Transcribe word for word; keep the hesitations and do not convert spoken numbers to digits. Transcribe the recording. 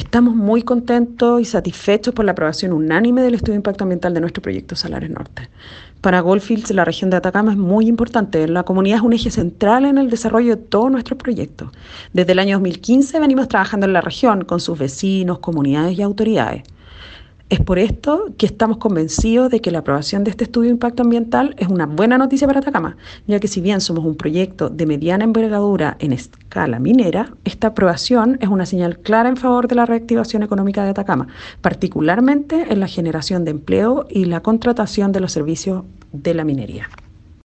Estamos muy contentos y satisfechos por la aprobación unánime del estudio de impacto ambiental de nuestro proyecto Salares Norte. Para Goldfields, la región de Atacama es muy importante. La comunidad es un eje central en el desarrollo de todos nuestros proyectos. Desde el año dos mil quince venimos trabajando en la región con sus vecinos, comunidades y autoridades. Es por esto que estamos convencidos de que la aprobación de este estudio de impacto ambiental es una buena noticia para Atacama, ya que si bien somos un proyecto de mediana envergadura en escala minera, esta aprobación es una señal clara en favor de la reactivación económica de Atacama, particularmente en la generación de empleo y la contratación de los servicios de la minería.